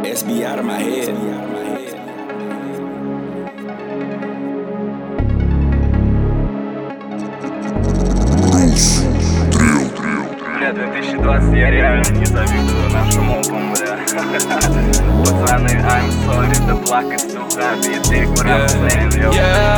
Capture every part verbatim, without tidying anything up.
S B out of my head. Бля, две тысячи двадцать, я реально не завидую нашим опам, бля. Пацаны, I'm sorry, да плакать, сука, биты, брат, блин,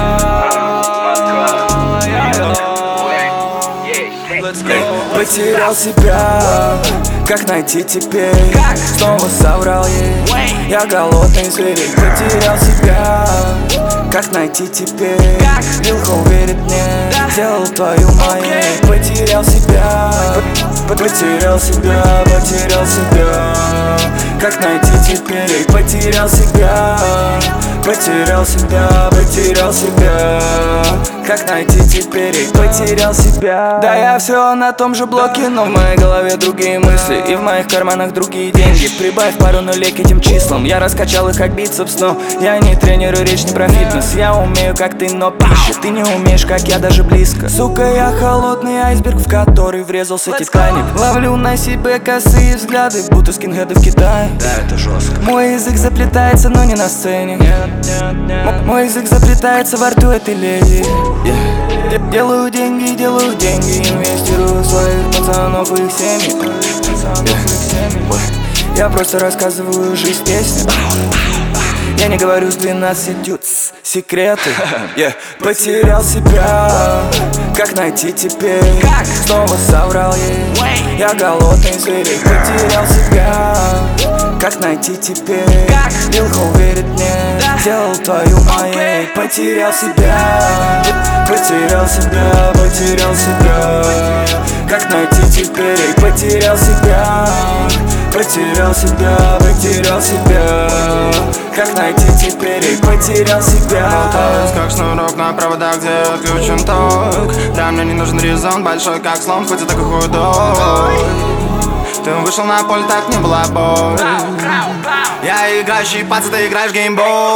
Потерял себя, как найти теперь? Снова соврал ей, я голодный зверь. Потерял себя, как найти теперь? Вилка уверит мне, сделал твою моей. Потерял себя, потерял себя, потерял себя. Как найти теперь? Потерял себя, потерял себя, потерял себя. Как найти теперь? Потерял себя. Да я все на том же блоке, но в моей голове другие мысли, и в моих карманах другие деньги. Прибавь пару нулей к этим числам. Я раскачал их как бицепс, но я не тренер и речь не про фитнес. Я умею как ты, но пища ты не умеешь, как я, даже близко. Сука, я холодный айсберг, в который врезался Титаник. Ловлю на себе косые взгляды, будто скинхеды в Китае. Да, это жестко. Мой язык заплетается, но не на сцене. Мой язык заплетается во рту этой леди. yeah. Делаю деньги, делаю деньги, инвестирую в своих пацанов и их семьи. yeah. Я просто рассказываю жизнь песни. Я не говорю с двенадцатью секреты. yeah. Потерял себя, как найти теперь? Снова соврал ей, я голодный зверь. Потерял себя, как найти теперь? Вилка уверит мне, сделал твою моей. Потерял себя, потерял себя, потерял себя. Как найти теперь? Потерял себя, потерял себя, потерял себя. Как найти теперь? Потерял себя. Болтаюсь как шнурок на проводах, где отключен ток. Да, мне не нужен резон, большой как слон, хоть и такой худой. Ты вышел на поле, так не было бой. Я играющий пац, ты играешь геймбой.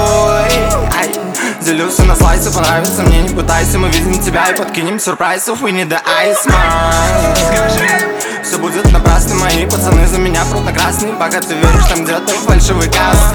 Делюсь на слайсы, понравится мне, не пытайся. Мы видим тебя и подкинем сюрпризов. We need the ice, man. Все будет напрасно, мои пацаны за меня прут на красный. Пока ты веришь там где-то в фальшивый каст.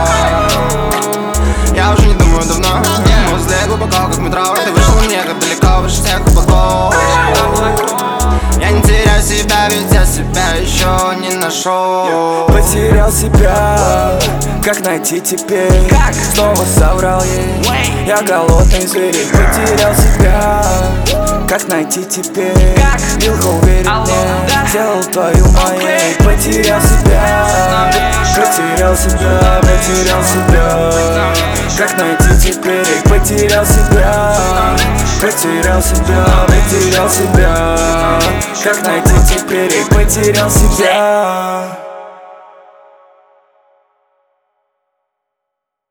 Я уже не думаю давно, мозги глубоко как метро. Ты вышел мне как далеко, выше всех облаков. Я не теряю себя, ведь я себя еще не нашел. Потерял себя, как найти теперь? Снова соврал ей, я голодный зверь. Потерял себя, как найти теперь? Вилка уверит мне, сделал твою моей. Потерял себя, потерял себя, потерял себя. Как найти теперь? Потерял себя, потерял себя, потерял себя. Как найти теперь? Потерял себя.